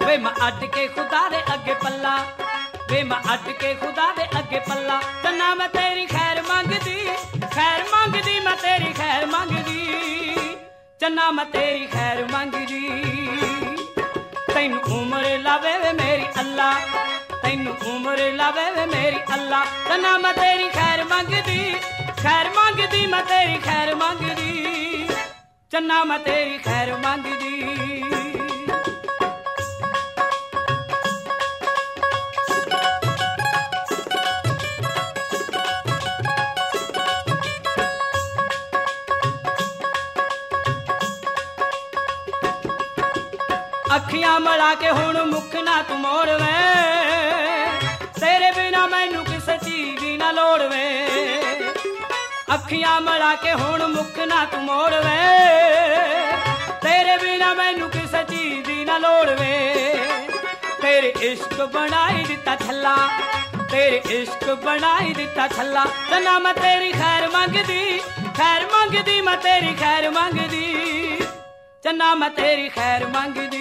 वे मैं अड के खुदा दे अगे पल्ला, वे मैं अड के खुदा दे अगे पल्ला। चन्ना मैं तेरी खैर मंगदी, खैर मंगदी, मैं तेरी खैर मंगदी, चन्ना मैं तेरी खैर मंगदी। तैनू उम्र लावे वे मेरी अल्लाह, तैनू उम्र लावे वे मेरी अल्लाह। चन्ना मैं तेरी खैर मंगदी, खैर मंगदी, मैं तेरी खैर मंगदी, चन्ना मैं तेरी खैर मंगदी। अखियां मड़ा के हुण मुख ना तू मोड़ वे, तेरे बिना मैनू किसे चीज दी ना लोड़ वे। अखियां मड़ा के हुण मुख ना तू मोड़ वे, तेरे बिना मैनू किसे चीज दी ना लोड़ वे। तेरे इश्क बनाई दिता छल्ला, तेरे इश्क बनाई दिता छल्ला। चन्ना मैं तेरी खैर मंगदी, खैर मंगदी, मैं तेरी खैर मंगदी, चन्ना मैं तेरी खैर मंगदी।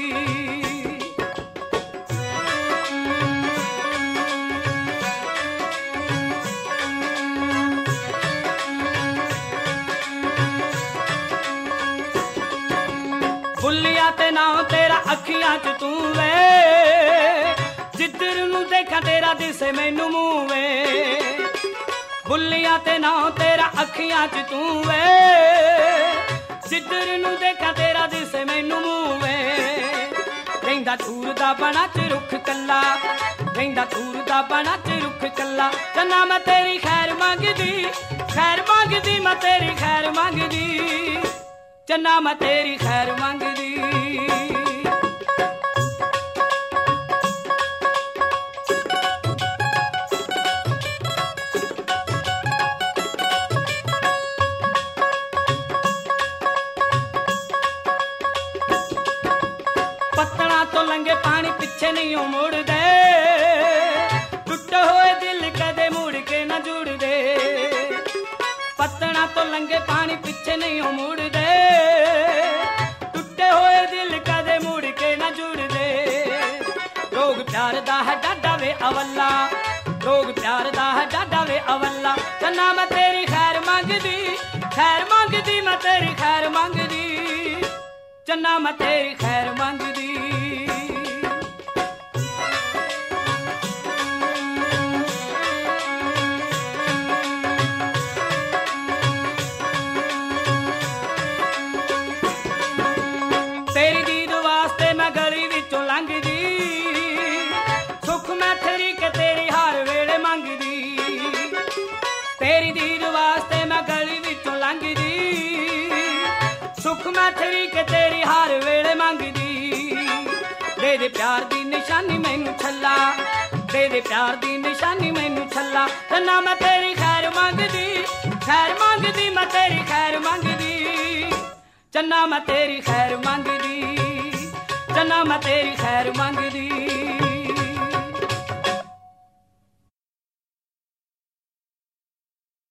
बुलिया ते नाम तेरा अखियां च तू वे, जिधर नू देखा तेरा दिसे मैनू मुंह वे। बुलिया ते नाम तेरा अखियां च तू वे, जिधर नू देखा तेरा दिसे मैनू मुंह वे। रहिंदा दूर दा बना च रुख कल्ला, रहिंदा दूर दा बना च रुख कल्ला। चन्ना मैं तेरी खैर मंगदी, खैर मंगदी, मैं तेरी खैर मंगदी, चन्ना मैं तेरी खैर मंगदी। पत्तना तो लंगे पानी पिछे नहीं मुड़ दे, टुटे हुए दिल कदे मुड़ के न जुड़ दे। पत्तना तो लंगे पानी पिछे नहीं मुड़ दे, टुटे हुए दिल कदे मुड़ के न जुड़ दे। रोग प्यार दा है डाडा वे अवल्ला, रोग प्यार दा है डाडा वे अवल्ला। चन्ना मैं तेरी खैर मंगदी, खैर मंगदी, मैं तेरी खैर मंगदी, चन्ना मैं तेरी खैर मंगदी। तेरी दीद वास्ते मैं गली विचों लंघदी, सुख मैं थरी के तेरी हर वेले मंगदी। तेरी दीद वास्ते मैं गली विचों लंघदी, सुख मैं थरी के तेरी हर वेले मंगदी। दे दे प्यार दी निशानी मैनू छल्ला, दे दे प्यार दी निशानी मैनू छल्ला। चन्ना मैं तेरी खैर मंगदी, खैर मंगदी, मैं तेरी खैर मंगदी, चन्ना मैं तेरी खैर मंगदी, चन्ना मैं तेरी खैर मंगदी।